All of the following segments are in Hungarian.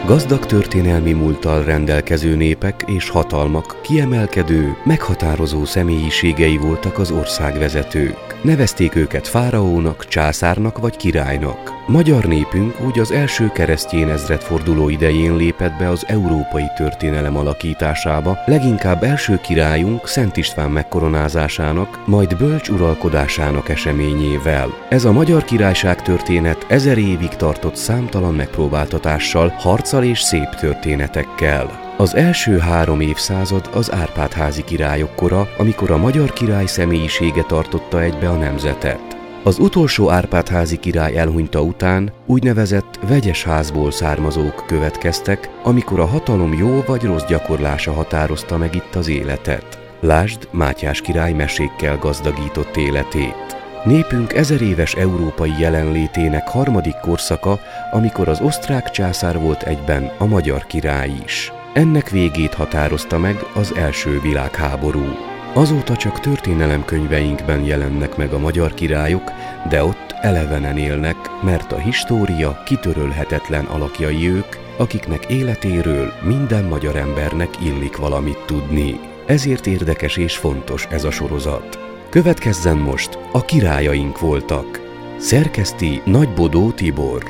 Gazdag történelmi múlttal rendelkező népek és hatalmak kiemelkedő, meghatározó személyiségei voltak az országvezetők. Nevezték őket fáraónak, császárnak vagy királynak. Magyar népünk úgy az első keresztény ezredforduló idején lépett be az európai történelem alakításába, leginkább első királyunk Szent István megkoronázásának, majd bölcs uralkodásának eseményével. Ez a Magyar Királyság történet 1000 évig tartott számtalan megpróbáltatással, harccal és szép történetekkel. Az első 3 évszázad az Árpád-házi királyok kora, amikor a magyar király személyisége tartotta egybe a nemzetet. Az utolsó Árpád-házi király elhunyta után úgynevezett vegyes házból származók következtek, amikor a hatalom jó vagy rossz gyakorlása határozta meg itt az életet. Lásd Mátyás király mesékkel gazdagított életét. Népünk 1000 éves európai jelenlétének harmadik korszaka, amikor az osztrák császár volt egyben a magyar király is. Ennek végét határozta meg az első világháború. Azóta csak történelemkönyveinkben jelennek meg a magyar királyok, de ott elevenen élnek, mert a história kitörölhetetlen alakjai ők, akiknek életéről minden magyar embernek illik valamit tudni. Ezért érdekes és fontos ez a sorozat. Következzen most a királyaink voltak. Szerkeszti Nagybodó Tibor.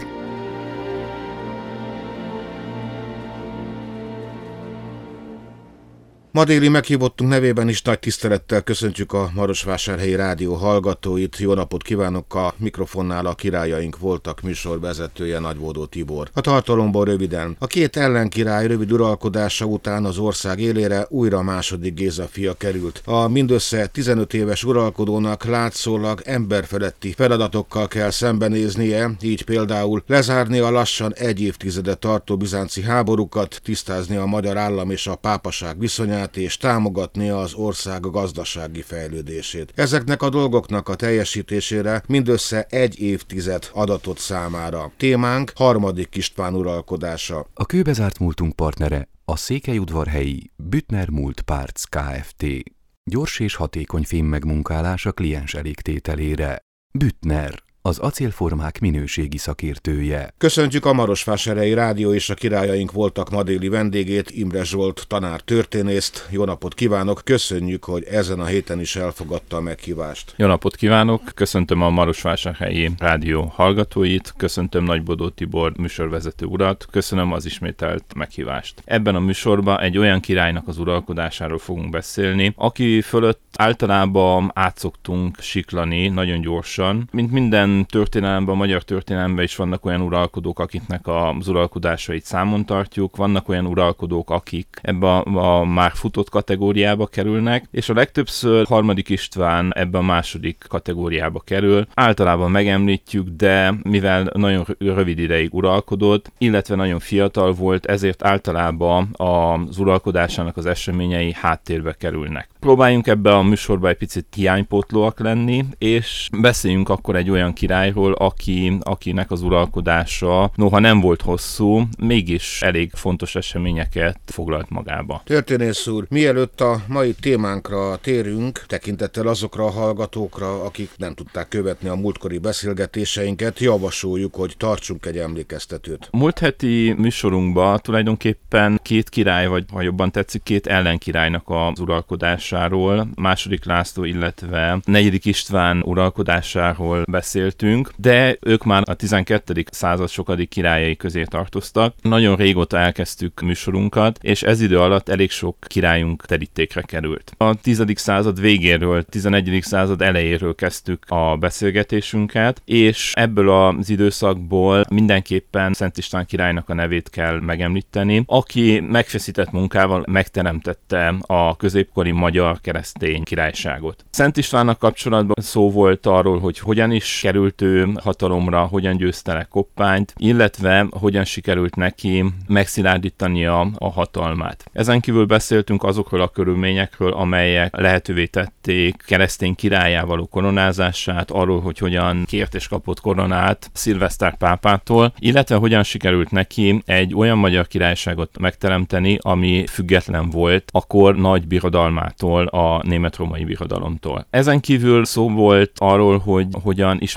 Ma déli meghívottunk nevében is nagy tisztelettel köszöntjük a Marosvásárhelyi Rádió hallgatóit. Jó napot kívánok! A mikrofonnál a királyaink voltak műsorvezetője Nagybodó Tibor. A tartalomból röviden. A 2 ellenkirály rövid uralkodása után az ország élére újra második Géza fia került. A mindössze 15 éves uralkodónak látszólag emberfeletti feladatokkal kell szembenéznie, így például lezárni a lassan 1 évtizedet tartó bizánci háborúkat, tisztázni a magyar állam és a pápaság viszonyát, és támogatni az ország gazdasági fejlődését. Ezeknek a dolgoknak a teljesítésére mindössze 1 évtized adatott számára. Témánk 3. István uralkodása. A kőbezárt múltunk partnere a Székelyudvarhelyi Büttner Múltpárc Kft. Gyors és hatékony fémmegmunkálás a kliens elégtételére. Büttner, az acélformák minőségi szakértője. Köszöntjük a Marosvásárhelyi Rádió és a királyaink voltak ma déli vendégét, Imre Zsolt tanár történészt. Jó napot kívánok, köszönjük, hogy ezen a héten is elfogadta a meghívást. Jó napot kívánok, köszöntöm a Marosvásárhelyi Rádió hallgatóit, köszöntöm Nagybodó Tibor műsorvezető urat, köszönöm az ismételt meghívást. Ebben a műsorban egy olyan királynak az uralkodásáról fogunk beszélni, aki fölött általában átszoktunk siklani nagyon gyorsan, mint minden történelemben, a magyar történelemben is vannak olyan uralkodók, akiknek az uralkodásait számon tartjuk, vannak olyan uralkodók, akik ebbe a már futott kategóriába kerülnek, és a legtöbbször 3. István ebbe a második kategóriába kerül. Általában megemlítjük, de mivel nagyon rövid ideig uralkodott, illetve nagyon fiatal volt, ezért általában az uralkodásának az eseményei háttérbe kerülnek. Próbáljunk ebbe a műsorban egy picit hiánypótlóak lenni, és beszéljünk akkor egy olyan királyról, akinek az uralkodása, noha nem volt hosszú, mégis elég fontos eseményeket foglalt magába. Történész úr, mielőtt a mai témánkra térünk, tekintettel azokra a hallgatókra, akik nem tudták követni a múltkori beszélgetéseinket, javasoljuk, hogy tartsunk egy emlékeztetőt. Múlt heti műsorunkban tulajdonképpen 2 király, vagy ha jobban tetszik, 2 ellenkirálynak az uralkodásáról, II. László, illetve 4. István uralkodásáról beszéltünk, de ők már a 12. század sokadik királyai közé tartoztak. Nagyon régóta elkezdtük műsorunkat, és ez idő alatt elég sok királyunk terítékre került. A 10. század végéről, 11. század elejéről kezdtük a beszélgetésünket, és ebből az időszakból mindenképpen Szent István királynak a nevét kell megemlíteni, aki megfeszített munkával megteremtette a középkori magyar keresztény királyságot. Szent Istvánnak kapcsolatban szó volt arról, hogy hogyan is került ő hatalomra, hogyan győzte le Koppányt, illetve hogyan sikerült neki megszilárdítania a hatalmát. Ezen kívül beszéltünk azokról a körülményekről, amelyek lehetővé tették keresztény királlyá való koronázását, arról, hogy hogyan kért és kapott koronát Szilveszter pápától, illetve hogyan sikerült neki egy olyan magyar királyságot megteremteni, ami független volt a kor nagy birodalmától, a német-római birodalomtól. Ezen kívül szó volt arról, hogy hogyan ismer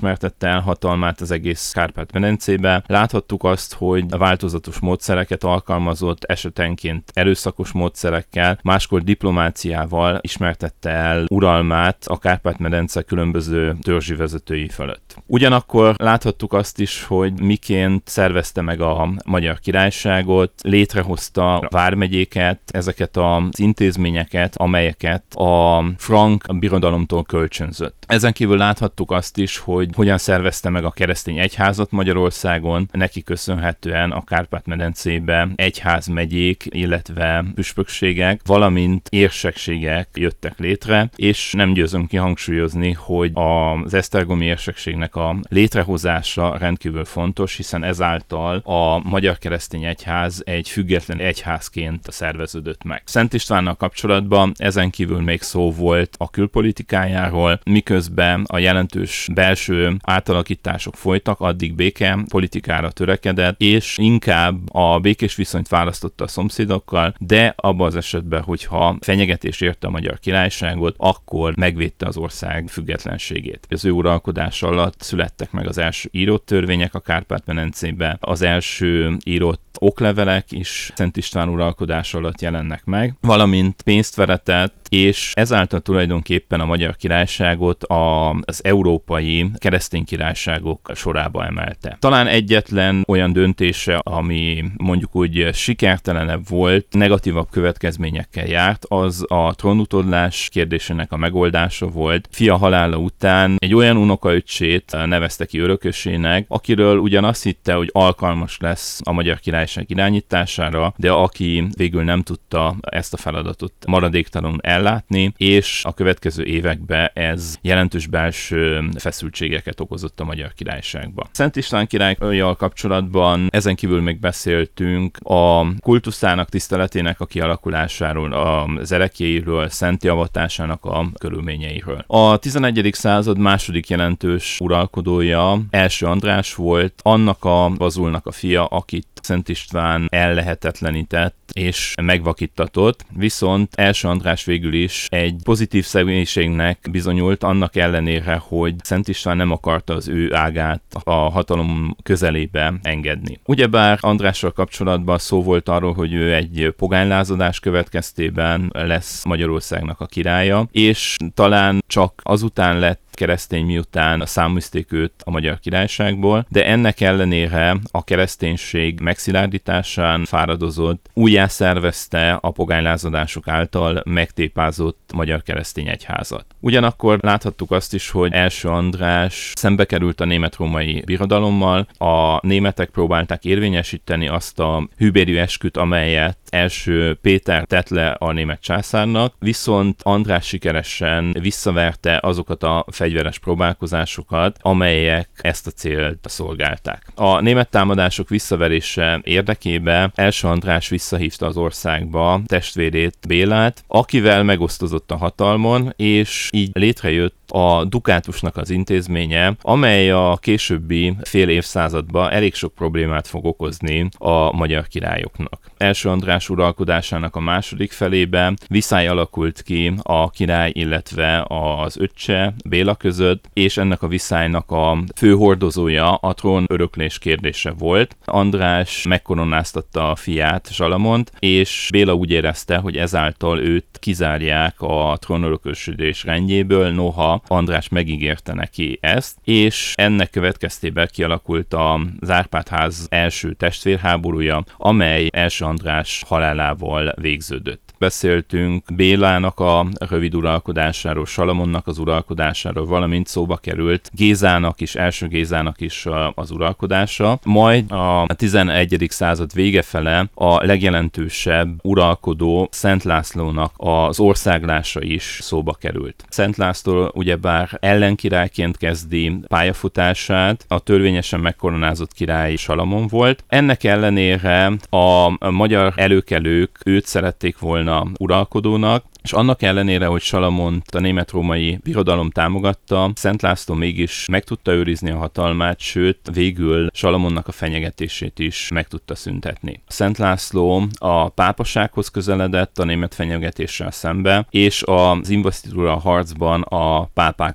ismertette el hatalmát az egész Kárpát-medencébe. Láthattuk azt, hogy változatos módszereket alkalmazott, esetenként erőszakos módszerekkel, máskor diplomáciával ismertette el uralmát a Kárpát-medence különböző törzsi vezetői fölött. Ugyanakkor láthattuk azt is, hogy miként szervezte meg a Magyar Királyságot, létrehozta vármegyéket, ezeket az intézményeket, amelyeket a frank birodalomtól kölcsönzött. Ezen kívül láthattuk azt is, hogy hogyan szervezte meg a keresztény egyházat Magyarországon, neki köszönhetően a Kárpát-medencébe egyházmegyék, illetve püspökségek, valamint érsekségek jöttek létre, és nem győzöm kihangsúlyozni, hogy az esztergomi érsekségnek a létrehozása rendkívül fontos, hiszen ezáltal a Magyar Keresztény Egyház egy független egyházként szerveződött meg. Szent Istvánnal kapcsolatban ezen kívül még szó volt a külpolitikájáról, miközben a jelentős belső átalakítások folytak, addig béke politikára törekedett, és inkább a békés viszonyt választotta a szomszédokkal, de abban az esetben, hogyha fenyegetés érte a Magyar Királyságot, akkor megvédte az ország függetlenségét. Az ő uralkodása alatt születtek meg az első írott törvények a Kárpát-medencében, az első írott oklevelek is Szent István uralkodása alatt jelennek meg, valamint pénzt veretett, és ezáltal tulajdonképpen a Magyar Királyságot az európai keresztény királyságok sorába emelte. Talán egyetlen olyan döntése, ami mondjuk úgy sikertelenebb volt, negatívabb következményekkel járt, az a trónutódlás kérdésének a megoldása volt. Fia halála után egy olyan unokaöccsét nevezte ki örökösének, akiről ugyan azt hitte, hogy alkalmas lesz a Magyar Királyság irányítására, de aki végül nem tudta ezt a feladatot maradéktalanul ellátni, és a következő években ez jelentős belső feszültségeket okozott a Magyar Királyságba. Szent István királlyal kapcsolatban ezen kívül még beszéltünk a kultuszának, tiszteletének a kialakulásáról, az ereklyéiről, szenti avatásának a körülményeiről. A 11. század második jelentős uralkodója Első András volt, annak a vazulnak a fia, akit Szent István ellehetetlenített és megvakíttatott, viszont Első András végül is egy pozitív személyiségnek bizonyult, annak ellenére, hogy Szent István nem akarta az ő ágát a hatalom közelébe engedni. Ugyebár Andrással kapcsolatban szó volt arról, hogy ő egy pogánylázadás következtében lesz Magyarországnak a királya, és talán csak azután lett keresztény, miután száműzték őt a Magyar Királyságból, de ennek ellenére a kereszténység megszilárdításán fáradozott, újjászervezte a pogánylázadások által megtépázott Magyar Keresztény Egyházat. Ugyanakkor láthattuk azt is, hogy Első András szembe került a német-római birodalommal, a németek próbálták érvényesíteni azt a hűbérű esküt, amelyet első Péter tett le a német császárnak, viszont András sikeresen visszaverte azokat a fegyveres próbálkozásokat, amelyek ezt a célt szolgálták. A német támadások visszaverése érdekében Első András visszahívta az országba testvérét, Bélát, akivel megosztozott a hatalmon, és így létrejött a dukátusnak az intézménye, amely a későbbi fél évszázadban elég sok problémát fog okozni a magyar királyoknak. Első András uralkodásának a második felében viszály alakult ki a király, illetve az öccse, Béla között, és ennek a viszálynak a fő hordozója a trón öröklés kérdése volt. András megkoronáztatta a fiát, Salamont, és Béla úgy érezte, hogy ezáltal őt kizárják a trónörökösödés rendjéből, noha András megígérte neki ezt, és ennek következtében kialakult az Árpád-ház első testvérháborúja, amely Első András halálával végződött. Beszéltünk Bélának a rövid uralkodásáról, Salamonnak az uralkodásáról, valamint szóba került Gézának is, első Gézának is az uralkodása. Majd a 11. század vége fele a legjelentősebb uralkodó Szent Lászlónak az országlása is szóba került. Szent László ugyebár ellenkirályként kezdi pályafutását, a törvényesen megkoronázott király Salamon volt. Ennek ellenére a magyar előkelők őt szerették volna uralkodónak, és annak ellenére, hogy Salamont a német-római birodalom támogatta, Szent László mégis meg tudta őrizni a hatalmát, sőt, végül Salamonnak a fenyegetését is meg tudta szüntetni. Szent László a pápasághoz közeledett a német fenyegetéssel szembe, és az investitúra harcban a pápákat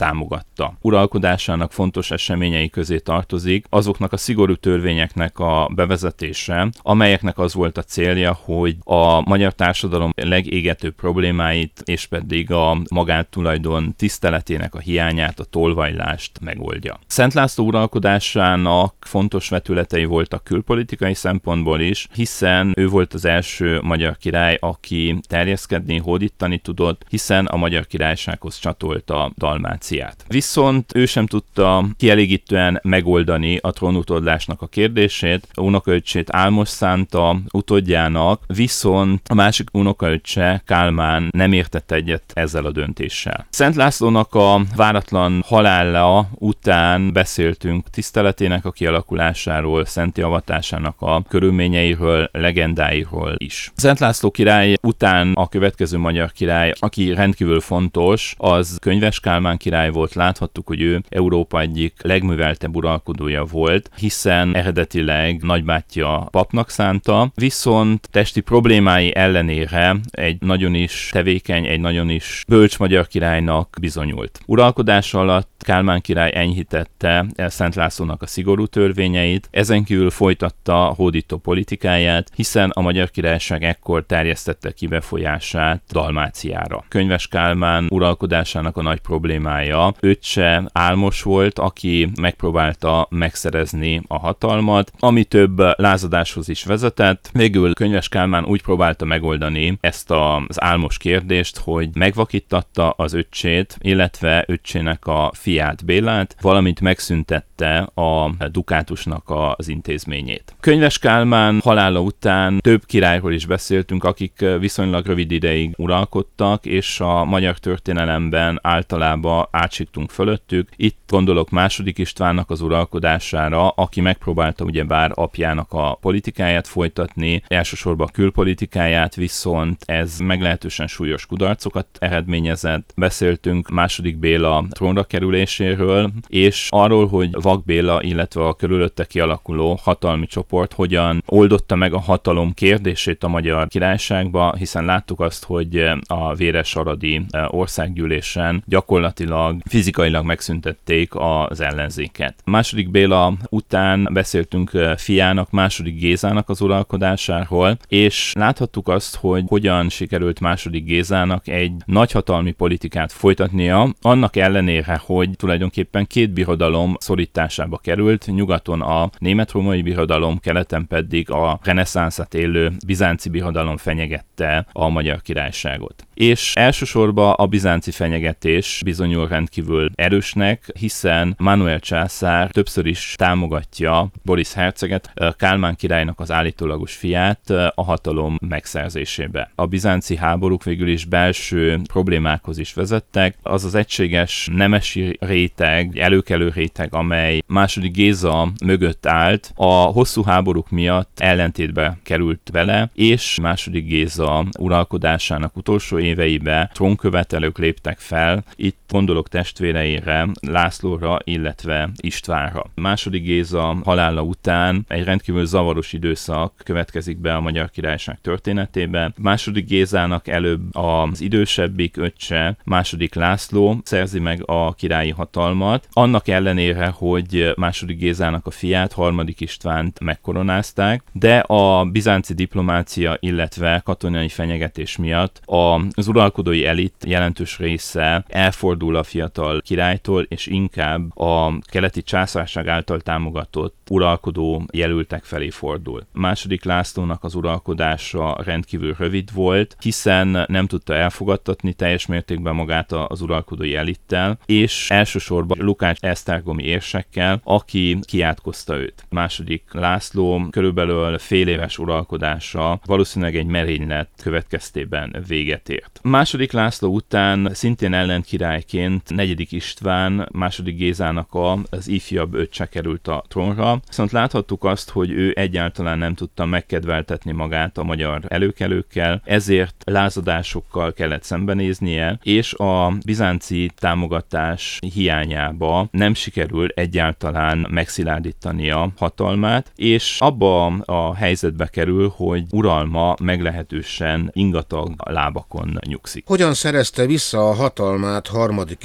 támogatta. Uralkodásának fontos eseményei közé tartozik azoknak a szigorú törvényeknek a bevezetése, amelyeknek az volt a célja, hogy a magyar társadalom legégetőbb problémáit, és pedig a magántulajdon tiszteletének a hiányát, a tolvajlást megoldja. Szent László uralkodásának fontos vetületei voltak külpolitikai szempontból is, hiszen ő volt az első magyar király, aki terjeszkedni, hódítani tudott, hiszen a Magyar Királysághoz csatolta Dalmáciát. Viszont ő sem tudta kielégítően megoldani a trónutódlásnak a kérdését, a unokaöccsét Álmos szánta utódjának, viszont a másik unokaöccse, Kálmán nem értett egyet ezzel a döntéssel. Szent Lászlónak a váratlan halála után beszéltünk tiszteletének a kialakulásáról, szenti avatásának a körülményeiről, legendáiról is. Szent László király után a következő magyar király, aki rendkívül fontos, az Könyves Kálmán király volt. Láthattuk, hogy ő Európa egyik legműveltebb uralkodója volt, hiszen eredetileg nagybátyja papnak szánta, viszont testi problémái ellenére egy nagyon is tevékeny, egy nagyon is bölcs magyar királynak bizonyult. Uralkodása alatt Kálmán király enyhítette Szent Lászlónak a szigorú törvényeit, ezen kívül folytatta hódító politikáját, hiszen a Magyar Királyság ekkor terjesztette ki befolyását Dalmáciára. Könyves Kálmán uralkodásának a nagy problémája öccse Álmos volt, aki megpróbálta megszerezni a hatalmat, ami több lázadáshoz is vezetett. Végül Könyves Kálmán úgy próbálta megoldani ezt az Álmos kérdést, hogy megvakítatta az öccsét, illetve öccsének a fiát, Bélát, valamint megszüntette a dukátusnak az intézményét. Könyves Kálmán halála után több királyról is beszéltünk, akik viszonylag rövid ideig uralkodtak, és a magyar történelemben általában átsiktunk fölöttük. Itt gondolok II. Istvánnak az uralkodására, aki megpróbálta ugyebár apjának a politikáját folytatni, elsősorban a külpolitikáját, viszont ez meglehetősen súlyos kudarcokat eredményezett. Beszéltünk II. Béla trónra kerüléséről, és arról, hogy Vak Béla, illetve a körülötte kialakuló hatalmi csoport hogyan oldotta meg a hatalom kérdését a Magyar Királyságba, hiszen láttuk azt, hogy a Véres-aradi országgyűlésen gyakorlatilag fizikailag megszüntették az ellenzéket. II. Béla után beszéltünk fiának, II. Gézának az uralkodásáról, és láthattuk azt, hogy hogyan sikerült II. Gézának egy nagyhatalmi politikát folytatnia, annak ellenére, hogy tulajdonképpen két birodalom szorításába került, nyugaton a német-római birodalom, keleten pedig a reneszánszát élő bizánci birodalom fenyegette a Magyar Királyságot. És elsősorban a bizánci fenyegetés bizonyul rendkívül erősnek, hiszen Mánuel császár többször is támogatja Boris herceget, Kálmán királynak az állítólagos fiát a hatalom megszerzésébe. A bizánci háborúk végül is belső problémákhoz is vezettek. Az az egységes nemesi réteg, előkelő réteg, amely II. Géza mögött állt, a hosszú háborúk miatt ellentétbe került vele, és II. Géza uralkodásának utolsó éveiben trónkövetelők léptek fel, itt gondolok testvéreire, Lászlóra, illetve Istvánra. II. Géza halála után egy rendkívül zavaros időszak következik be a Magyar Királyság történetében. II. Gézának előbb az idősebbik öccse, II. László szerzi meg a királyi hatalmat, annak ellenére, hogy II. Gézának a fiát, III. Istvánt megkoronázták, de a bizánci diplomácia, illetve katonai fenyegetés miatt az uralkodói elit jelentős része elfordul a fiatal királytól, és inkább a keleti császárság által támogatott uralkodó jelöltek felé fordul. II. Lászlónak az uralkodása rendkívül rövid volt, hiszen nem tudta elfogadtatni teljes mértékben magát az uralkodói elittel, és elsősorban Lukács esztergomi érsekkel, aki kiátkozta őt. II. László körülbelül fél éves uralkodása valószínűleg egy merénylet következtében véget ért. II. László után szintén ellenkirályként IV. István, II. Gézának az ifjabb öccse került a trónra, viszont láthattuk azt, hogy ő egyáltalán nem tudta megkedveltetni magát a magyar előkelőkkel, ezért lázadásokkal kellett szembenéznie, és a bizánci támogatás hiányába nem sikerül egyáltalán megszilárdítani a hatalmát, és abba a helyzetbe kerül, hogy uralma meglehetősen ingatag lábakon nyugszik. Hogyan szerezte vissza a hatalmát III.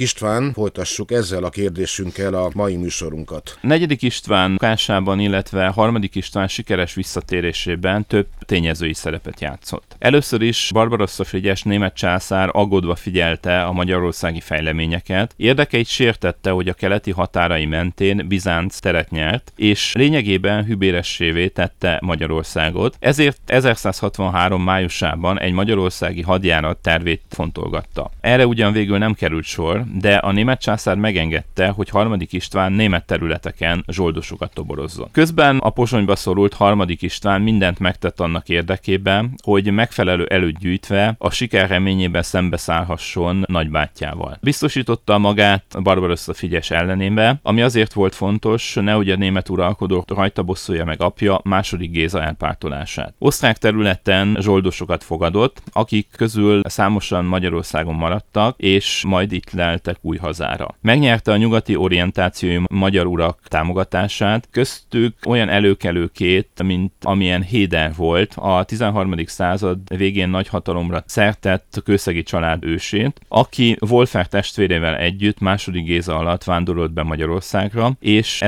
István, folytassuk ezzel a kérdésünkkel a mai műsorunkat. Negyedik István bukásában, illetve harmadik István sikeres visszatérésében több tényezői szerepet játszott. Először is Barbarossa Frigyes német császár aggódva figyelte a magyarországi fejleményeket, érdekeit sértette, hogy a keleti határai mentén Bizánc teret nyert, és lényegében hűbéressévé tette Magyarországot, ezért 1163 májusában egy magyarországi hadjárat tervét fontolgatta. Erre ugyan végül nem került sor, de a német császár megengedte, hogy harmadik István német területeken zsoldosokat toborozzon. Közben a Pozsonyba szorult harmadik István mindent megtett annak érdekében, hogy megfelelő előtt gyűjtve a siker reményében szembeszállhasson nagybátyjával. Biztosította magát Barbarossa Frigyes ellenébe, ami azért volt fontos, nehogy a német uralkodó rajta bosszulja meg apja második Géza elpártolását. Osztrák területen zsoldosokat fogadott, akik közül számosan Magyarországon maradtak, és majd itt leltek új hazára. Megnyerte a nyugati orientációi magyar urak támogatását, köztük olyan előkelőkét, mint amilyen Héder volt, a 13. század végén nagy hatalomra szertett kőszegi család ősét, aki Wolfer testvérével együtt második Géza alatt vándorolt be Magyarországra, és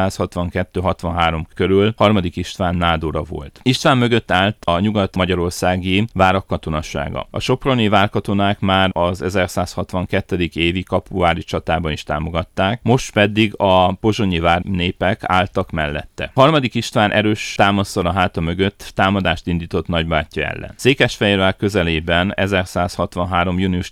1162-63 körül harmadik István nádora volt. István mögött állt a nyugat-magyarországi várak katonassága. A soproni várkatonák már az 1162. évi kapuvári csatában is támogatták, most pedig a pozsonyi várnépek álltak mellette. Harmadik István erős támasszal a háta mögött támadást indított nagybátyja ellen. Székesfehérvár közelében 1163. június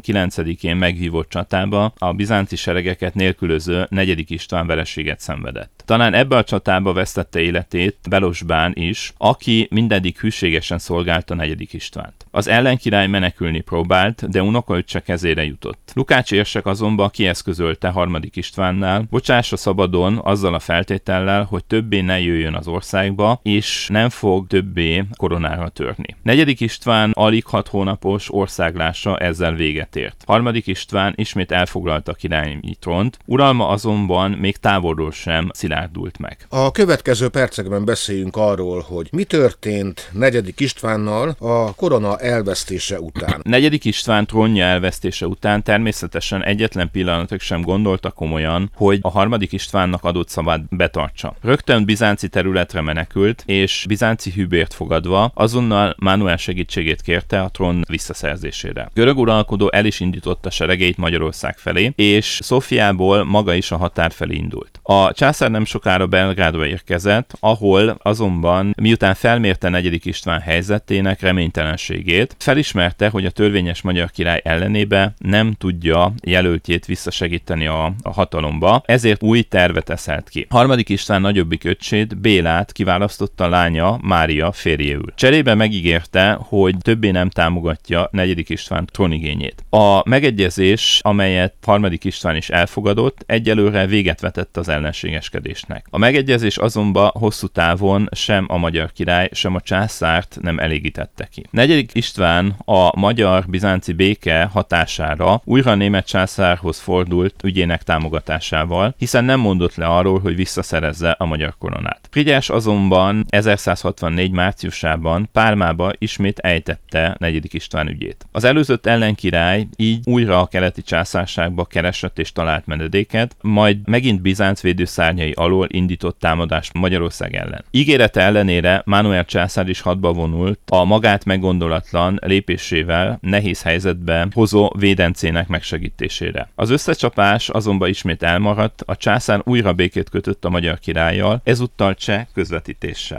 19-én megvívott csatába a bizánci seregeket nélkülöző negyedik István vereséget szenvedett. Talán ebbe a csatába vesztette életét Belosbán is, aki mindeddig hűségesen szolgálta negyedik Istvánt. Az ellenkirály menekülni próbált, de unokaöccse kezére jutott. Lukács érsek azonban kieszközölte harmadik Istvánnál, bocsássa szabadon azzal a feltétellel, hogy többé ne jöjjön az országba, és nem fog többé koronára törni. Negyedik István alig 6 hónapos országlása ezzel véget ért. Harmadik István ismét elfoglalta a királyi trónt, uralma azonban még távolról sem szilárdult meg. A következő percekben beszéljünk arról, hogy mi történt negyedik Istvánnal a korona elvesztése után. Negyedik István trónja elvesztése után természetesen egyetlen pillanatig sem gondolta komolyan, hogy a harmadik Istvánnak adott szavát betartsa. Rögtön bizánci területre menekült, és bizánci hűbért fogadva azonnal Mánuel segítségét kérte a trón visszaszerzésére. Görög uralkodó el is indította seregeit Magyarország felé, és Szófiából maga is a határ felé indult. A császár nem sokára Belgrádba érkezett, ahol azonban miután felmérte negyedik István helyzetének reménytelenségét, felismerte, hogy a törvényes magyar király ellenébe nem tudja jelöltjét visszasegíteni a hatalomba, ezért új tervet eszelt ki. Harmadik István nagyobbik öccsét, Bélát kiválasztotta lánya Mária férjéül. Cserébe megígérte, hogy többé nem támogatja negyedik István trónigényét. A megegyezés, amelyet harmadik István is elfogadott, egyelőre véget vetett az ellenségeskedésnek. A megegyezés azonban hosszú távon sem a magyar király, sem a császárt nem elégítette ki. Negyedik István a magyar-bizánci béke hatására újra a német császárhoz fordult ügyének támogatásával, hiszen nem mondott le arról, hogy visszaszerezze a magyar koronát. Frigyes azonban 1164. márciusában Pálmába ismét ejtette negyedik István ügyét. Az előzött ellenkirály így újra a keleti császárságba keresett és talált menedéket, majd megint Bizánc védőszárnyai alól indított támadást Magyarország ellen. Ígérete ellenére Mánuel császár is hadba vonult a magát meggondolatlan lépésével nehéz helyzetbe hozó védencének megsegítésére. Az összecsapás azonban ismét elmaradt, a császár újra békét kötött a magyar királlyal, ezúttal cseh közvetítéssel.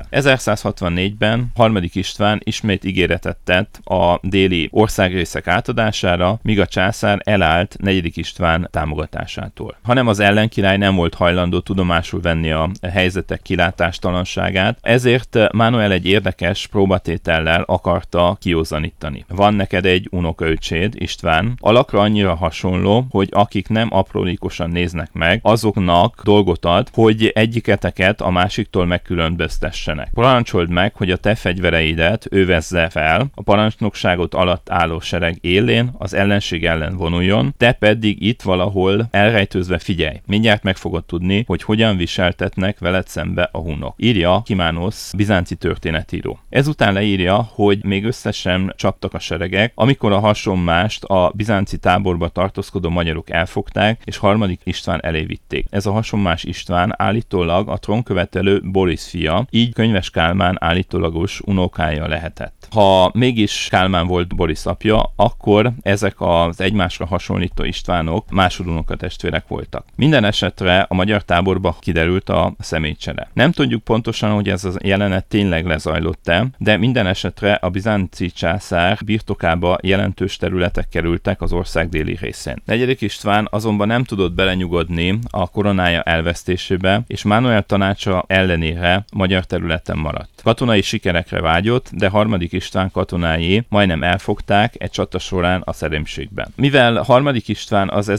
1164-ben harmadik István ismét ígéretet tett a déli országrészek átadására, míg a császár elállt negyedik István támogatásától. Hanem az ellenkirály nem volt hajlandó tudomásul venni a helyzetek kilátástalanságát, ezért Mánuel egy érdekes próbatétellel akarta kiózanítani. Van neked egy unokaöccséd, István, alakra annyira hasonló, hogy akik nem aprólékosan néznek meg, azoknak dolgot ad, hogy egyiketeket a másik másiktól megkülönböztessenek. Parancsold meg, hogy a te fegyvereidet ő vezze fel, a parancsnokságot alatt álló sereg élén az ellenség ellen vonuljon, te pedig itt valahol elrejtőzve figyelj. Mindjárt meg fogod tudni, hogy hogyan viseltetnek veled szembe a hunok. Írja Kimánosz, bizánci történetíró. Ezután leírja, hogy még összesen csaptak a seregek, amikor a hasonmást a bizánci táborba tartózkodó magyarok elfogták, és harmadik István elé vitték. Ez a hasonmás István állítólag a trónkövetelő Boris fia, így Könyves Kálmán állítólagos unokája lehetett. Ha mégis Kálmán volt Boris apja, akkor ezek az egymásra hasonlító Istvánok másodunokatestvérek voltak. Minden esetre a magyar táborba kiderült a személycsere. Nem tudjuk pontosan, hogy ez a jelenet tényleg lezajlott-e, de minden esetre a bizánci császár birtokába jelentős területek kerültek az ország déli részén. Negyedik István azonban nem tudott belenyugodni a koronája elvesztésébe, és Mánuel tanácsa ellenére magyar területen maradt. Katonai sikerekre vágyott, de harmadik István katonái majdnem elfogták egy csata során a szerémségben. Mivel harmadik István az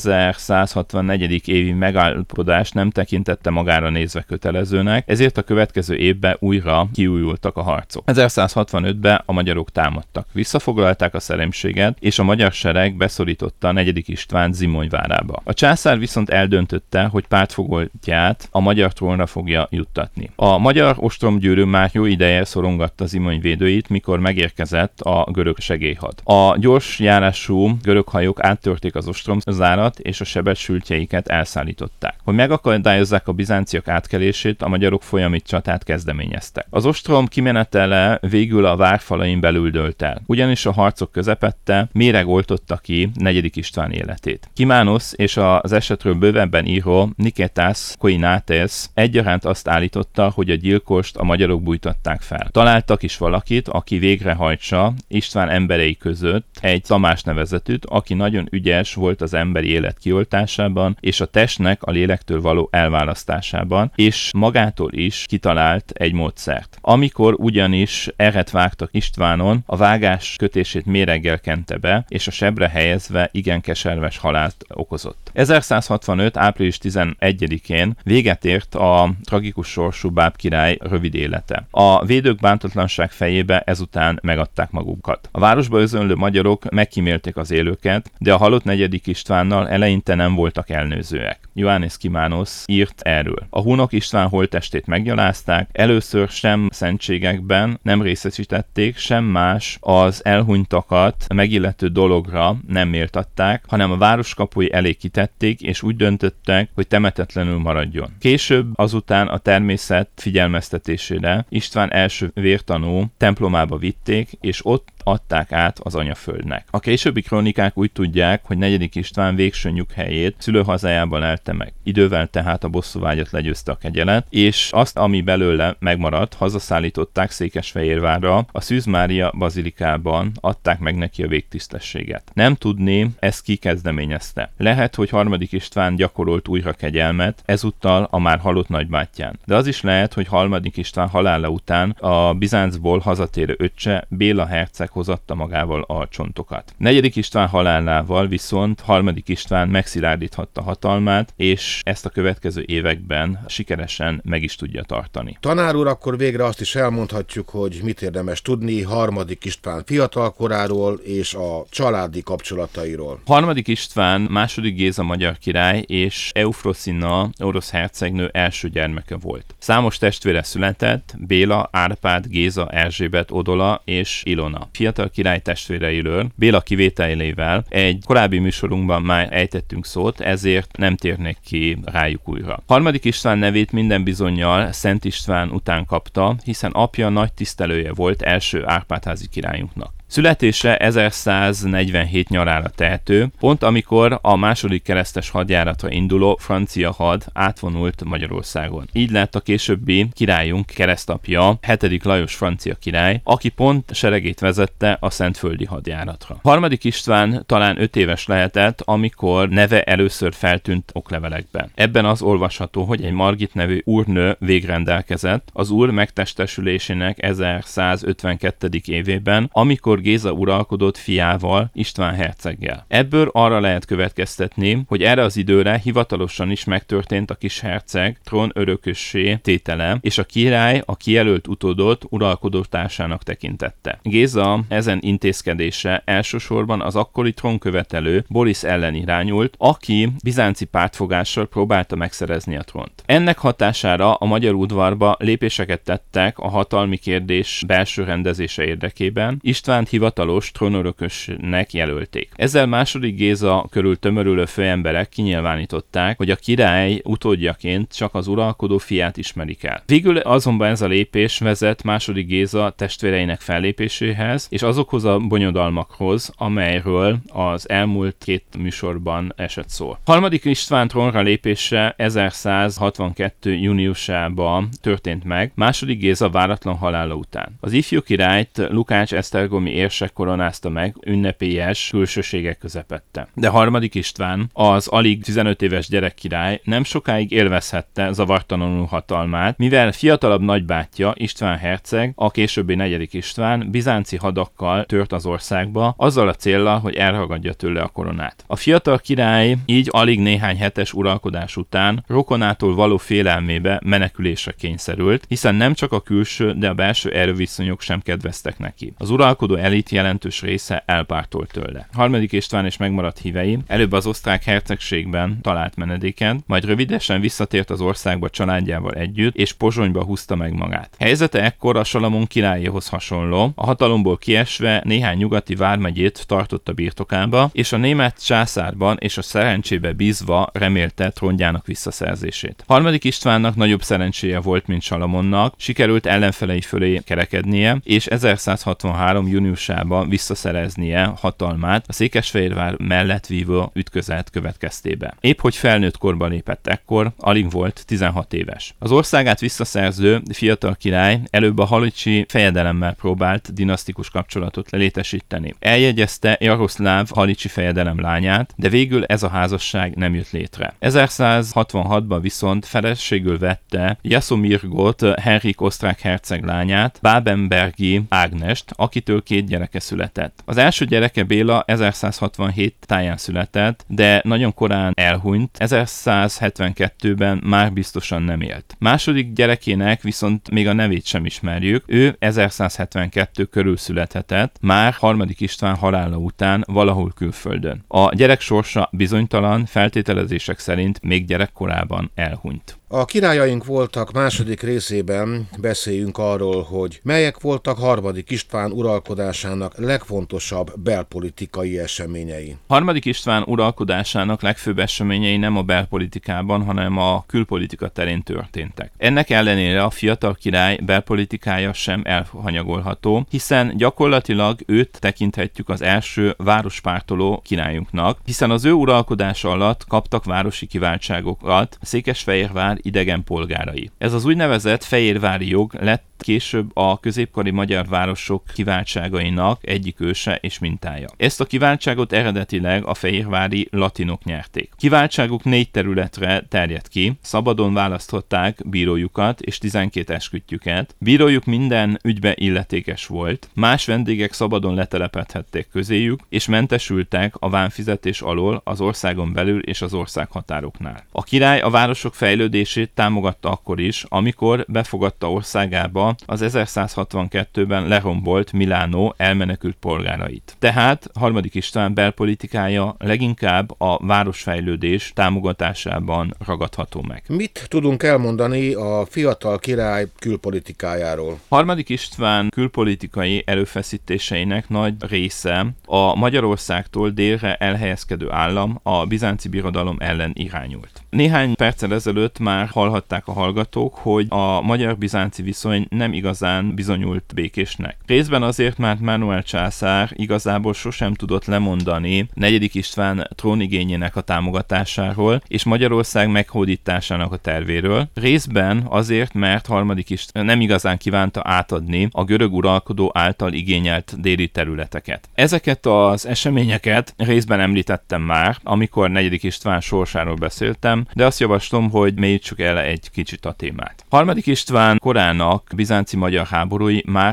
1164. évi megállapodást nem tekintette magára nézve kötelezőnek, ezért a következő évben újra kiújultak a harcok. 1165-ben a magyarok támadtak. Visszafoglalták a szerémséget, és a magyar sereg beszorította negyedik István Zimony várába. A császár viszont eldöntötte, hogy pártfogoltját a magyar trónra fogja juttatni. A magyar ostromgyűrű már jó ideje szorongatta Zimony védőit, mikor megérkezett a görög segélyhad. A gyors járású görög hajók áttörték az ostromzárat, és a sebesültjeiket elszállították. Hogy megakadályozzák a bizánciak átkelését, a magyarok folyami csatát kezdeményeztek. Az ostrom kimenetele végül a várfalain belül dőlt el, ugyanis a harcok közepette méreg oltotta ki negyedik István életét. Kimánosz és az esetről bővebben író Niketas Koinates egyaránt azt állította, hogy a gyilkost a magyarok bújtatták fel. Találtak is valakit, aki végrehajtsa István emberei között egy Tamás nevezetűt, aki nagyon ügyes volt az emberi élet kioltásában és a testnek a lélektől való elválasztásában, és magától is kitalált egy módszert. Amikor ugyanis eret vágtak Istvánon, a vágás kötését méreggel kente be, és a sebre helyezve igen keserves halált okozott. 1165. április 11-én véget ért a tragikus sorsú Báb király rövid élete. A védők bántatlanság fejébe ezután megadták magukat. A városba özönlő magyarok megkímélték az élőket, de a halott negyedik Istvánnal eleinte nem voltak elnőzőek. Johannes Kimánosz írt erről. A hunok István holttestét meggyalázták, először sem szentségekben nem részesítették, sem más az elhunytakat megillető dologra nem méltatták, hanem a városkapui elé kitették, és úgy döntöttek, hogy temetetlenül maradjon. Később azután a természet figyelmeztetésére István első vértanú templomába vitték, és ott adták át az anyaföldnek. A későbbi krónikák úgy tudják, hogy negyedik István végső nyughelyét szülőhazájában élte meg. Idővel tehát a bosszúvágyat legyőzte a kegyelet, és azt, ami belőle megmaradt, hazaszállították Székesfehérvárra, a Szűz Mária bazilikában adták meg neki a végtisztességet. Nem tudni, ezt ki kezdeményezte. Lehet, hogy harmadik István gyakorolt újra kegyelmet, ezúttal a már halott nagybátyján. De az is lehet, hogy harmadik István halála után a Bizáncból hazatérő öccse Béla herceg hozatta magával a csontokat. Negyedik István halálával viszont harmadik István megszilárdíthatta hatalmát, és ezt a következő években sikeresen meg is tudja tartani. Tanár úr, akkor végre azt is elmondhatjuk, hogy mit érdemes tudni harmadik István fiatalkoráról és a családi kapcsolatairól. Harmadik István második Géza magyar király és Eufroszina orosz hercegnő első gyermeke volt. Számos testvére született, Béla, Árpád, Géza, Erzsébet, Odola és Ilona. Fiatal király testvéreiről, Béla kivételével egy korábbi műsorunkban már ejtettünk szót, ezért nem térnék ki rájuk újra. Harmadik István nevét minden bizonnyal Szent István után kapta, hiszen apja nagy tisztelője volt első Árpádházi királyunknak. Születése 1147 nyarára tehető, pont amikor a második keresztes hadjáratra induló francia had átvonult Magyarországon. Így lett a későbbi királyunk keresztapja, 7. Lajos francia király, aki pont seregét vezette a szentföldi hadjáratra. Harmadik István talán 5 éves lehetett, amikor neve először feltűnt oklevelekben. Ebben az olvasható, hogy egy Margit nevű úrnő végrendelkezett az úr megtestesülésének 1152. évében, amikor amikor Géza uralkodott fiával, István herceggel. Ebből arra lehet következtetni, hogy erre az időre hivatalosan is megtörtént a kis herceg trón örökössé tétele, és a király a kijelölt utódot uralkodótársának tekintette. Géza ezen intézkedése elsősorban az akkori trónkövetelő Borisz ellen irányult, aki bizánci pártfogással próbálta megszerezni a trónt. Ennek hatására a magyar udvarba lépéseket tettek a hatalmi kérdés belső rendezése érdekében, Istvánt hivatalos trónörökösnek jelölték. Ezzel második Géza körül tömörülő főemberek kinyilvánították, hogy a király utódjaként csak az uralkodó fiát ismerik el. Végül azonban ez a lépés vezet második Géza testvéreinek fellépéséhez, és azokhoz a bonyodalmakhoz, amelyről az elmúlt 2 műsorban esett szó. Harmadik István trónra lépése 1162. júniusában történt meg, második Géza váratlan halála után. Az ifjú királyt Lukács esztergomi érsek koronázta meg ünnepélyes külsőségek közepette. De harmadik István, az alig 15 éves gyerekkirály nem sokáig élvezhette zavartalanul hatalmát, mivel fiatalabb nagybátyja István herceg, a későbbi 4. István bizánci hadakkal tört az országba, azzal a céllal, hogy elragadja tőle a koronát. A fiatal király így alig néhány hetes uralkodás után rokonától való félelmébe menekülésre kényszerült, hiszen nem csak a külső, de a belső erőviszonyok sem kedveztek neki. Az uralkodó elit jelentős része elpártolt tőle. Harmadik István és megmaradt hívei előbb az osztrák hercegségben talált menedéket, majd rövidesen visszatért az országba családjával együtt, és Pozsonyba húzta meg magát. Helyzete ekkor a Salamon királyéhoz hasonló, a hatalomból kiesve néhány nyugati vármegyét tartott a birtokába, és a német császárban és a szerencsébe bízva remélte trónjának visszaszerzését. Harmadik Istvánnak nagyobb szerencséje volt, mint Salamonnak, sikerült ellenfelei fölé kerekednie, és 1163. júniusában visszaszereznie hatalmát a Székesfehérvár mellett vívó ütközet következtében. Épp hogy felnőtt korba lépett ekkor, alig volt 16 éves. Az országát visszaszerző fiatal király előbb a halicsi fejedelemmel próbált dinasztikus kapcsolatot létesíteni. Eljegyezte Jaroszláv halicsi fejedelem lányát, de végül ez a házasság nem jött létre. 1166-ban viszont feleségül vette Jászomírgot Henrik osztrák herceg lányát, Babenbergi Ágnest, akitől 2 gyereke született. Az első gyereke Béla 1167 táján született, de nagyon korán elhunyt, 1172-ben már biztosan nem élt. Második gyerekének viszont még a nevét sem ismerjük, ő 1172 körül születhetett, már harmadik István halála után valahol külföldön. A gyerek sorsa bizonytalan, feltételezések szerint még gyerekkorában elhunyt. A királyaink voltak második részében beszéljünk arról, hogy melyek voltak harmadik István uralkodásának legfontosabb belpolitikai eseményei. Harmadik István uralkodásának legfőbb eseményei nem a belpolitikában, hanem a külpolitika terén történtek. Ennek ellenére a fiatal király belpolitikája sem elhanyagolható, hiszen gyakorlatilag őt tekinthetjük az első várospártoló királyunknak, hiszen az ő uralkodása alatt kaptak városi kiváltságokat Székesfehérvár idegen polgárai. Ez az úgynevezett fehérvári jog lett később a középkori magyar városok kiváltságainak egyik őse és mintája. Ezt a kiváltságot eredetileg a fehérvári latinok nyerték. Kiváltságuk 4 területre terjedt ki, szabadon választották bírójukat és 12 esküdtjüket. Bírójuk minden ügybe illetékes volt, más vendégek szabadon letelepedhették közéjük, és mentesültek a vámfizetés alól az országon belül és az ország határoknál. A király a városok fejlődését támogatta akkor is, amikor befogadta országába az 1162-ben lerombolt Milánó elmenekült polgárait. Tehát harmadik István belpolitikája leginkább a városfejlődés támogatásában ragadható meg. Mit tudunk elmondani a fiatal király külpolitikájáról? Harmadik István külpolitikai erőfeszítéseinek nagy része a Magyarországtól délre elhelyezkedő állam, a bizánci birodalom ellen irányult. Néhány perccel ezelőtt már hallhatták a hallgatók, hogy a magyar-bizánci viszony nem igazán bizonyult békésnek. Részben azért, mert Mánuel császár igazából sosem tudott lemondani 4. István trónigényének a támogatásáról és Magyarország meghódításának a tervéről. Részben azért, mert harmadik István nem igazán kívánta átadni a görög uralkodó által igényelt déli területeket. Ezeket az eseményeket részben említettem már, amikor 4. István sorsáról beszéltem, de azt javaslom, hogy mélyítsük el egy kicsit a témát. Harmadik István korának bizonyos bizánci-magyar háborúi már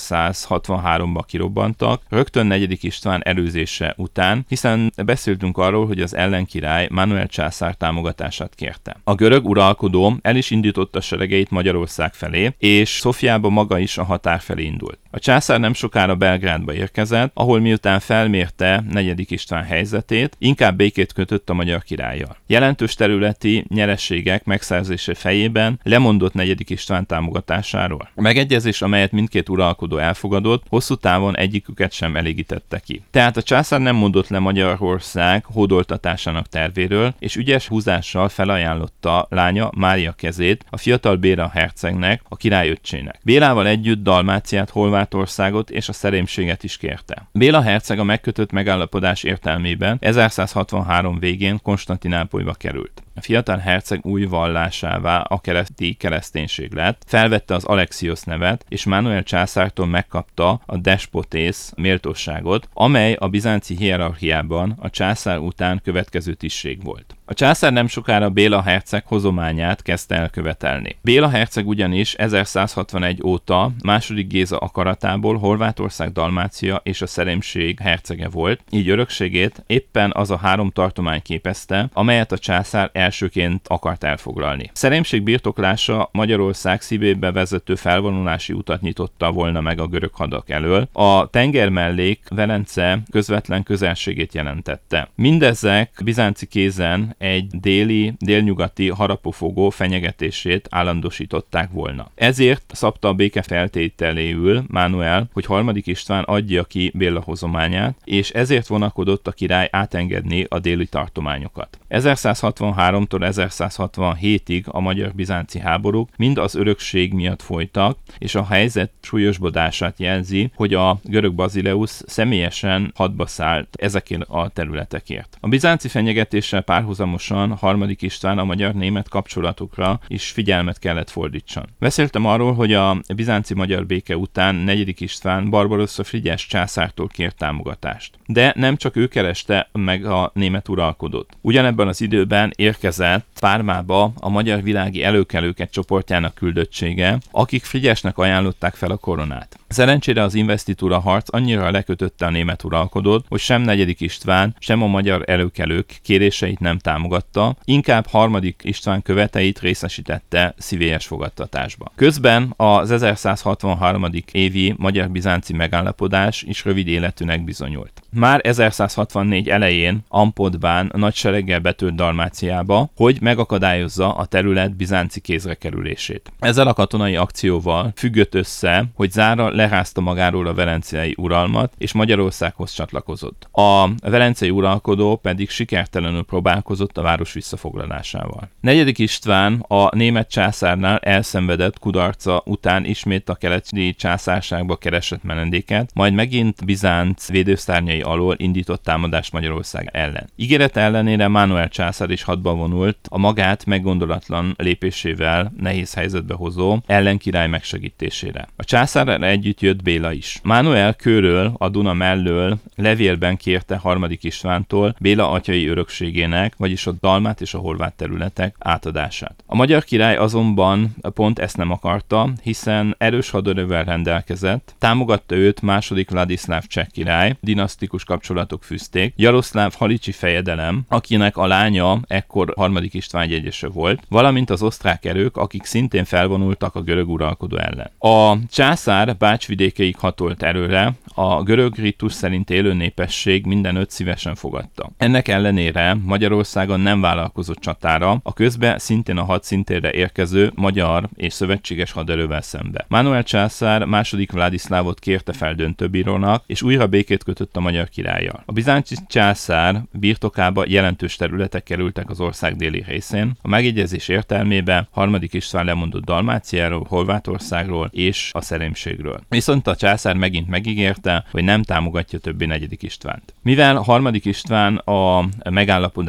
1163-ban kirobbantak, rögtön 4. István előzése után, hiszen beszéltünk arról, hogy az ellenkirály Mánuel császár támogatását kérte. A görög uralkodó el is indította seregeit Magyarország felé, és Szofiába maga is a határ felé indult. A császár nem sokára Belgrádba érkezett, ahol miután felmérte 4. István helyzetét, inkább békét kötött a magyar királlyal. Jelentős területi nyereségek megszerzése fejében lemondott 4. István támogatásáról. A megegyezés, amelyet mindkét uralkodó elfogadott, hosszú távon egyiküket sem elégítette ki. Tehát a császár nem mondott le Magyarország hódoltatásának tervéről, és ügyes húzással felajánlotta lánya Mária kezét a fiatal Béla hercegnek, a királyöccsének. Bélával együtt Dalmáciát, Horvátországot és a szerémséget is kérte. Béla herceg a megkötött megállapodás értelmében 1163 végén Konstantinápolyba került. A fiatal herceg új vallásává a kereszténység lett, felvette az Alexios nevet, és Mánuel császártól megkapta a despotész méltóságot, amely a bizánci hierarchiában a császár után következő tisztség volt. A császár nem sokára Béla herceg hozományát kezdte el követelni. Béla herceg ugyanis 1161 óta II. Géza akaratából Horvátország, Dalmácia és a szerémség hercege volt, így örökségét éppen az a 3 tartomány képezte, amelyet a császár elsőként akart elfoglalni. Szerémség birtoklása Magyarország szívébe vezető felvonulási utat nyitotta volna meg a görög hadak elől, a tenger mellék Velence közvetlen közelségét jelentette. Mindezek bizánci kézen egy délnyugati harapófogó fenyegetését állandósították volna. Ezért szabta a béke feltételéül Mánuel, hogy 3. István adja ki Béla hozományát, és ezért vonakodott a király átengedni a déli tartományokat. 1163-tól 1167-ig a magyar-bizánci háborúk mind az örökség miatt folytak, és a helyzet súlyosbodását jelzi, hogy a görög Bazileus személyesen hadba szállt ezekért a területekért. A bizánci fenyegetéssel párhuzamosan 3. István a magyar-német kapcsolatokra is figyelmet kellett fordítson. Beszéltem arról, hogy a bizánci-magyar béke után 4. István Barbarossa Frigyes császártól kért támogatást. De nem csak ő kereste meg a német uralkodót. Ugyanebben az időben érkezett Pármába a magyar világi előkelőket csoportjának küldöttsége, akik Frigyesnek ajánlották fel a koronát. Szerencsére az investitúra harc annyira lekötötte a német uralkodót, hogy sem 4. István, sem a magyar előkelők kéréseit nem támogatta, inkább 3. István követeit részesítette szívélyes fogadtatásba. Közben az 1163. évi magyar-bizánci megállapodás is rövid életűnek bizonyult. Már 1164 elején Ampodbán nagy sereggel betölt Dalmáciába, hogy megakadályozza a terület bizánci kézre kerülését. Ezzel a katonai akcióval függött össze, hogy Zára lerázta magáról a velencei uralmat, és Magyarországhoz csatlakozott. A velencei uralkodó pedig sikertelenül próbálkozott a város visszafoglalásával. 4. István a német császárnál elszenvedett kudarca után ismét a keleti császárságba keresett menedéket, majd megint Bizánc védőszárnyai alól indított támadást Magyarország ellen. Ígéret ellenére Mánuel császár is hadba vonult a magát meggondolatlan lépésével nehéz helyzetbe hozó ellenkirály megsegítésére. A császárral együtt jött Béla is. Mánuel kőről, a Duna mellől levélben kérte 3. Istvántól Béla atyai örökségének, vagyis a dalmát és a horvát területek átadását. A magyar király azonban pont ezt nem akarta, hiszen erős haderővel rendelkezett, támogatta őt II. Vladislav cseh király, dinasztikus kapcsolatok fűzték, Jaroszláv halicsi fejedelem, akinek a lánya ekkor 3. István jegyese volt, valamint az osztrák erők, akik szintén felvonultak a görög uralkodó ellen. A császár Bács-vidékeig hatolt erőre, a görög ritus szerint élő népesség mindenöt szívesen fogadta. Ennek ellenére Magyarországon nem vállalkozott csatára, a közben szintén a hadszintérre érkező magyar és szövetséges haderővel szembe. Mánuel császár II. Vladislavot kérte fel döntőbírónak, és újra békét kötött a magyar királlyal. A bizánci császár birtokába jelentős területek kerültek az ország déli részén. A megegyezés értelmében 3. István lemondott Dalmáciáról, Horvátországról és a szerémségről. Viszont a császár megint megígérte, hogy nem támogatja többé 4. Istvánt. Mivel 3. István a megállapodást nem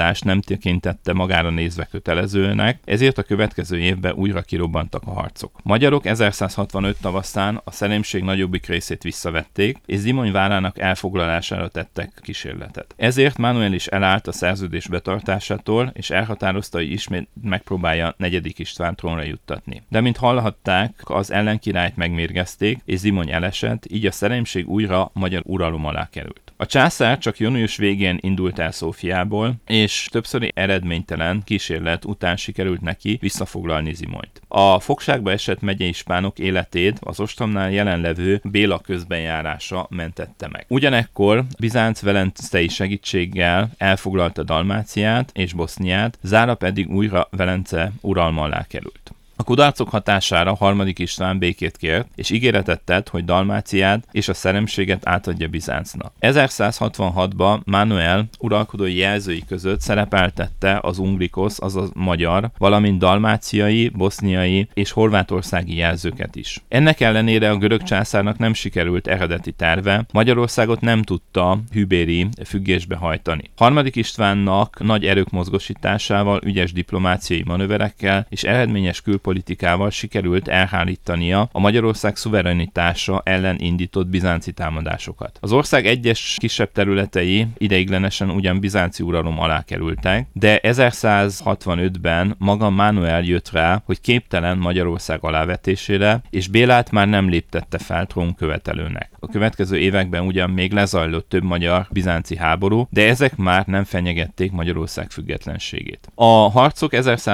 tekintette magára nézve kötelezőnek, ezért a következő évben újra kirobbantak a harcok. Magyarok 1165 tavaszán a szerémség nagyobbik részét visszavették, és Zimony várának elfoglalására tettek kísérletet. Ezért Mánuel is elállt a szerződés betartásától, és elhatározta, hogy ismét megpróbálja 4. István trónra juttatni. De mint hallhatták, az ellenkirályt megmérgezték, és Zimony elesett, így a szerémség újra magyar uralom alá került. A császár csak június végén indult el Szófiából, és többszöri eredménytelen kísérlet után sikerült neki visszafoglalni Zimonyt. A fogságba esett megyei ispánok életét az ostromnál jelenlevő Béla közbenjárása mentette meg. Ugyanekkor Bizánc velencei segítséggel elfoglalta Dalmáciát és Boszniát, Zára pedig újra Velence uralma alá került. A kudarcok hatására 3. István békét kért, és ígéretet tett, hogy Dalmáciát és a szeremséget átadja Bizáncnak. 1166-ban Mánuel uralkodói jelzői között szerepeltette az ungrikosz, azaz magyar, valamint dalmáciai, boszniai és horvátországi jelzőket is. Ennek ellenére a görög császárnak nem sikerült eredeti terve, Magyarországot nem tudta hűbéri függésbe hajtani. 3. Istvánnak nagy erők mozgósításával, ügyes diplomáciai manőverekkel és eredményes politikával sikerült elhárítania a Magyarország szuverenitása ellen indított bizánci támadásokat. Az ország egyes kisebb területei ideiglenesen ugyan bizánci uralom alá kerültek, de 1165-ben maga Mánuel jött rá, hogy képtelen Magyarország alávetésére, és Bélát már nem léptette fel trónkövetelőnek. A következő években ugyan még lezajlott több magyar-bizánci háború, de ezek már nem fenyegették Magyarország függetlenségét. A harcok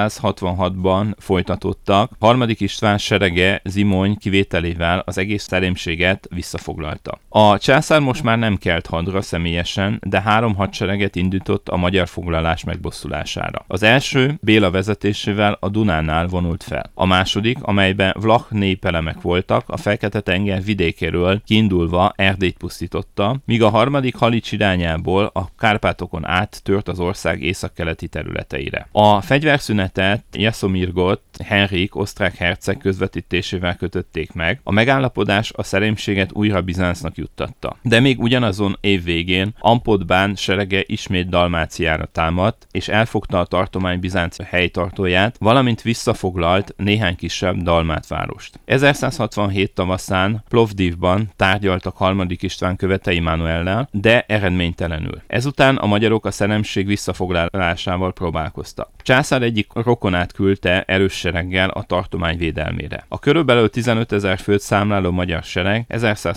1166-ban folytatódtak, 3. István serege Zimony kivételével az egész szerémséget visszafoglalta. A császár most már nem kelt hadra személyesen, de 3 hadsereget indított a magyar foglalás megbosszulására. Az első Béla vezetésével a Dunánál vonult fel. A második, amelyben vlach népelemek voltak, a Fekete-tenger vidékéről kiindulva Erdélyt pusztította, míg a harmadik Halics irányából a Kárpátokon át tört az ország északkeleti területeire. A fegyverszünetet Jászomírgot Henrik osztrák herceg közvetítésével kötötték meg, a megállapodás a szerémséget újra Bizáncnak juttatta. De még ugyanazon év végén Ampodbán serege ismét Dalmáciára támadt, és elfogta a tartomány bizánci helytartóját, valamint visszafoglalt néhány kisebb dalmát várost. 1167 tavaszán Plovdivban tárgyaltak 3. István követei Mánuellel, de eredménytelenül. Ezután a magyarok a szerémség visszafoglalásával próbálkoztak. Császár egyik rokonát küldte erős sereggel a tartomány védelmére. A körülbelül 15 000 főt számláló magyar sereg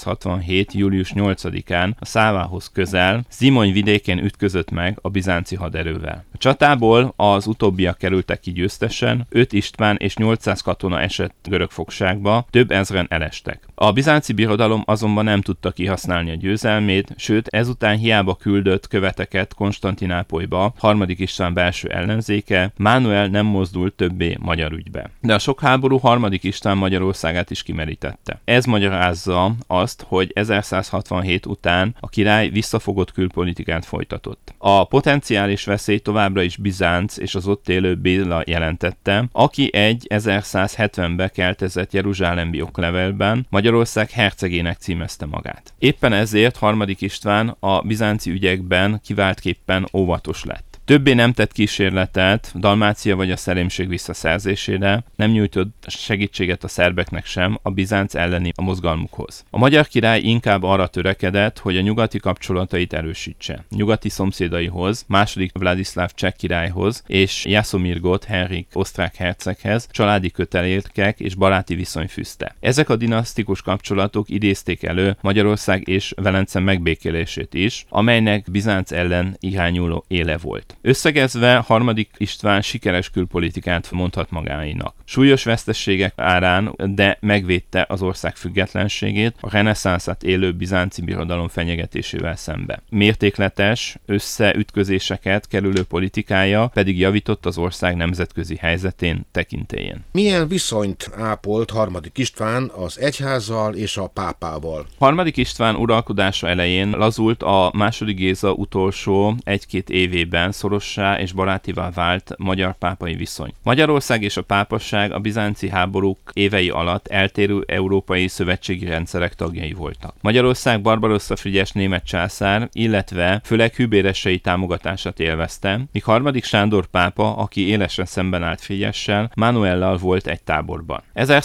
1167. július 8-án a Szávához közel Zimony vidékén ütközött meg a bizánci haderővel. A csatából az utóbbiak kerültek ki győztesen, 5 István és 800 katona esett görög fogságba, több ezren elestek. A bizánci birodalom azonban nem tudta kihasználni a győzelmét, sőt ezután hiába küldött követeket Konstantinápolyba, 3. István belső ellenzéke, Mánuel nem mozdult többé magyar ügybe. De a sok háború 3. István Magyarországát is kimerítette. Ez magyarázza azt, hogy 1167 után a király visszafogott külpolitikát folytatott. A potenciális veszély továbbra is Bizánc és az ott élő Béla jelentette, aki egy 1170-ben keltezett jeruzsálemi oklevelben Magyarország hercegének címezte magát. Éppen ezért 3. István a bizánci ügyekben kiváltképpen óvatos lett. Többé nem tett kísérletet Dalmácia vagy a szerémség visszaszerzésére, nem nyújtott segítséget a szerbeknek sem a Bizánc elleni a mozgalmukhoz. A magyar király inkább arra törekedett, hogy a nyugati kapcsolatait erősítse. Nyugati szomszédaihoz, II. Vladislav cseh királyhoz és Jászomírgot Henrik osztrák herceghez családi kötelékek és baráti viszony fűzte. Ezek a dinasztikus kapcsolatok idézték elő Magyarország és Velence megbékélését is, amelynek Bizánc ellen irányuló éle volt. Összegezve 3. István sikeres külpolitikát mondhat magáinak. Súlyos veszteségek árán, de megvédte az ország függetlenségét a reneszánszát élő bizánci birodalom fenyegetésével szembe. Mértékletes összeütközéseket kerülő politikája pedig javított az ország nemzetközi helyzetén, tekintélyén. Milyen viszonyt ápolt 3. István az egyházzal és a pápával? 3. István uralkodása elején lazult, a II. Géza utolsó 1-2 évében szoros szorossá és barátivá vált magyar-pápai viszony. Magyarország és a pápasság a bizánci háborúk évei alatt eltérő európai szövetségi rendszerek tagjai voltak. Magyarország Barbarossa Frigyes német császár, illetve főleg hűbéresei támogatását élvezte, míg harmadik Sándor pápa, aki élesen szemben állt Frigyessel, Mánuellal volt egy táborban.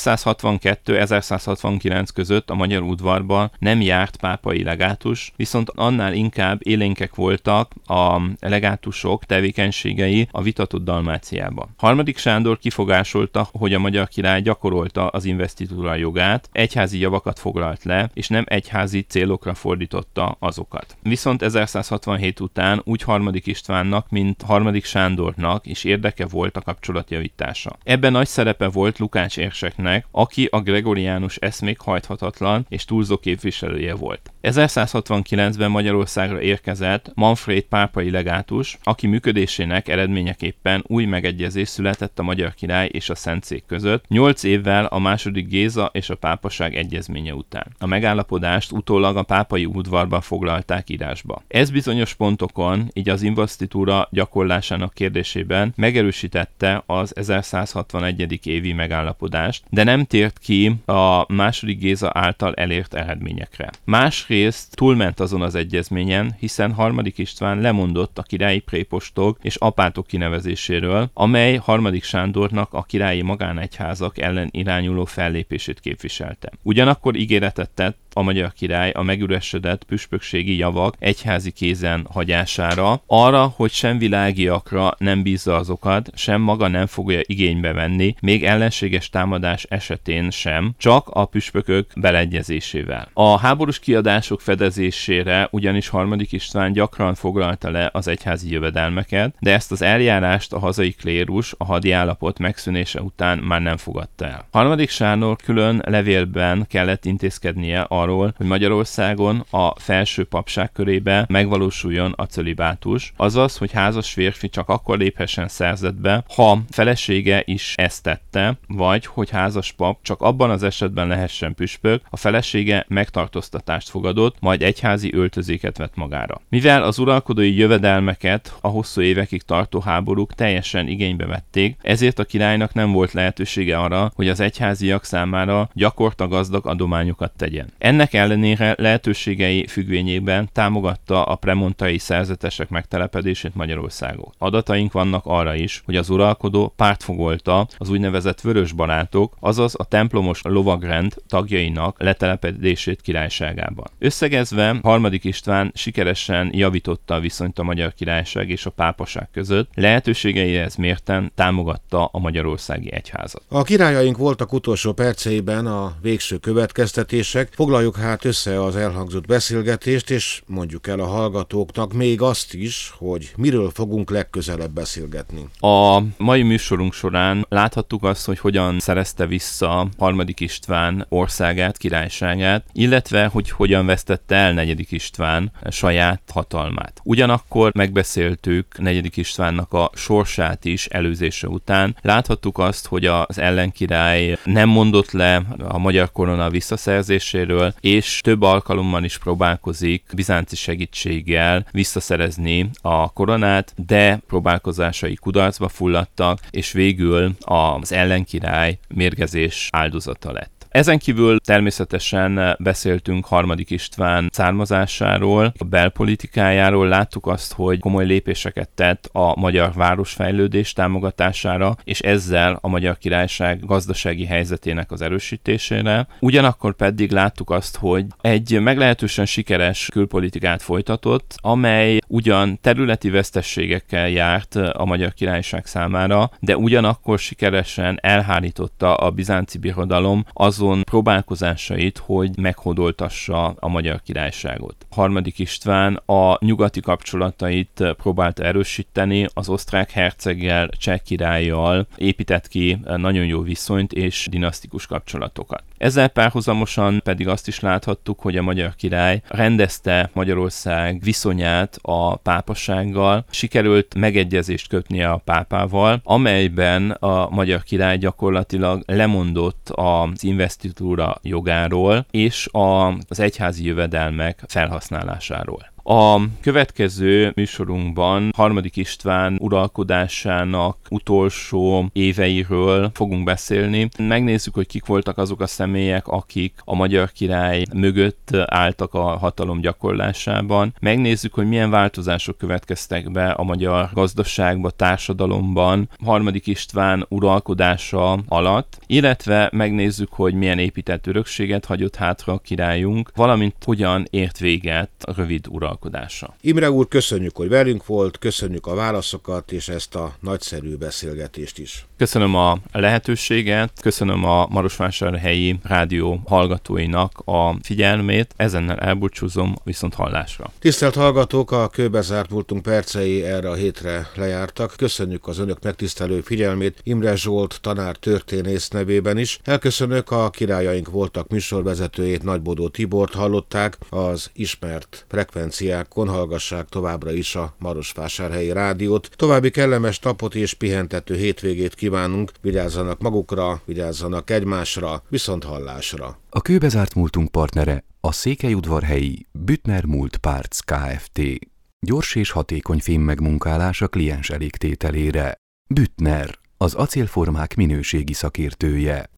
1162-1169 között a magyar udvarban nem járt pápai legátus, viszont annál inkább élénkek voltak a legátusok tevékenységei a vitatott Dalmáciában. Harmadik Sándor kifogásolta, hogy a magyar király gyakorolta az investitúra jogát, egyházi javakat foglalt le, és nem egyházi célokra fordította azokat. Viszont 1167 után úgy harmadik Istvánnak, mint harmadik Sándornak is érdeke volt a kapcsolatjavítása. Ebben nagy szerepe volt Lukács érseknek, aki a gregoriánus eszmék hajthatatlan és túlzó képviselője volt. 1169-ben Magyarországra érkezett Manfréd pápai legátus, aki működésének eredményeképpen új megegyezés született a magyar király és a Szentszék között, 8 évvel a második Géza és a pápaság egyezménye után. A megállapodást utólag a pápai udvarban foglalták írásba. Ez bizonyos pontokon, így az investitúra gyakorlásának kérdésében megerősítette az 1161. évi megállapodást, de nem tért ki a második Géza által elért eredményekre. Másrészt túlment azon az egyezményen, hiszen harmadik István lemondott a királyi prépostok és apátok kinevezéséről, amely harmadik Sándornak a királyi magánegyházak ellen irányuló fellépését képviselte. Ugyanakkor ígéretet tett a magyar király a megüresedett püspökségi javak egyházi kézen hagyására, arra, hogy sem világiakra nem bízza azokat, sem maga nem fogja igénybe venni, még ellenséges támadás esetén sem, csak a püspökök beleegyezésével. A háborús kiadások fedezésére ugyanis harmadik István gyakran foglalta le az egyházi jövedelmeket, de ezt az eljárást a hazai klérus a hadi állapot megszűnése után már nem fogadta el. Harmadik Sándor külön levélben kellett intézkednie arról, hogy Magyarországon a felső papság körébe megvalósuljon a cölibátus, azaz, hogy házas férfi csak akkor léphessen szerzetbe, ha felesége is ezt tette, vagy hogy házas pap csak abban az esetben lehessen püspök, a felesége megtartóztatást fogadott, majd egyházi öltözéket vett magára. Mivel az uralkodói jövedelmeket a hosszú évekig tartó háborúk teljesen igénybe vették, ezért a királynak nem volt lehetősége arra, hogy az egyháziak számára gyakorta gazdag adományokat tegyen. Ennek ellenére lehetőségei függvényében támogatta a premontai szerzetesek megtelepedését Magyarországon. Adataink vannak arra is, hogy az uralkodó pártfogolta az úgynevezett vörös barátok, azaz a templomos lovagrend tagjainak letelepedését királyságában. Összegezve, harmadik István sikeresen javította a viszonyt a Magyar Királyság és a pápaság között, lehetőségeihez mérten támogatta a magyarországi egyházat. A királyaink voltak utolsó perceiben a végső következtetések. Foglaljuk hát össze az elhangzott beszélgetést, és mondjuk el a hallgatóknak még azt is, hogy miről fogunk legközelebb beszélgetni. A mai műsorunk során láthattuk azt, hogy hogyan szerezte vissza harmadik István országát, királyságát, illetve hogy hogyan vesztette el negyedik István saját hatalmát. Ugyanakkor megbeszéltük negyedik Istvánnak a sorsát is előzése után. Láthattuk azt, hogy az ellenkirály nem mondott le a magyar korona visszaszerzéséről, és több alkalommal is próbálkozik bizánci segítséggel visszaszerezni a koronát, de próbálkozásai kudarcba fulladtak, és végül az ellenkirály mérgezés áldozata lett. Ezen kívül természetesen beszéltünk harmadik István származásáról, a belpolitikájáról, láttuk azt, hogy komoly lépéseket tett a magyar városfejlődés támogatására, és ezzel a Magyar Királyság gazdasági helyzetének az erősítésére. Ugyanakkor pedig láttuk azt, hogy egy meglehetősen sikeres külpolitikát folytatott, amely ugyan területi vesztességekkel járt a Magyar Királyság számára, de ugyanakkor sikeresen elhárította a bizánci birodalom azon próbálkozásait, hogy meghódoltassa a Magyar Királyságot. Harmadik István a nyugati kapcsolatait próbálta erősíteni, az osztrák herceggel, cseh királlyal épített ki nagyon jó viszonyt és dinasztikus kapcsolatokat. Ezzel párhuzamosan pedig azt is láthattuk, hogy a magyar király rendezte Magyarország viszonyát a pápasággal, sikerült megegyezést kötnie a pápával, amelyben a magyar király gyakorlatilag lemondott az investitúra jogáról és az egyházi jövedelmek felhasználásáról. A következő műsorunkban Harmadik István uralkodásának utolsó éveiről fogunk beszélni. Megnézzük, hogy kik voltak azok a személyek, akik a magyar király mögött álltak a hatalom gyakorlásában. Megnézzük, hogy milyen változások következtek be a magyar gazdaságba, társadalomban Harmadik István uralkodása alatt, illetve megnézzük, hogy milyen épített örökséget hagyott hátra a királyunk, valamint hogyan ért véget a rövid uralkodása. Imre úr, köszönjük, hogy velünk volt, köszönjük a válaszokat és ezt a nagyszerű beszélgetést is. Köszönöm a lehetőséget, köszönöm a Marosvásárhelyi rádió hallgatóinak a figyelmét, ezennel elbúcsúzom, viszont hallásra. Tisztelt hallgatók, a Kőbezárt múltunk percei erre a hétre lejártak. Köszönjük az önök megtisztelő figyelmét Imre Zsolt tanár történész nevében is. Elköszönök, a Királyaink voltak műsorvezetőjét, Nagybodó Tibort hallották. Az ismert frekvenciákon hallgassák továbbra is a Marosvásárhelyi rádiót. További kellemes napot és pihentető hétvégét kívánunk. Vigyázzanak magukra, vigyázzanak egymásra, viszont hallásra. A Kőbezárt múltunk partnere a Székelyudvarhelyi Büttner Mult Parts Kft. Gyors és hatékony fémmegmunkálás a kliens elégtételére. Büttner, az acélformák minőségi szakértője.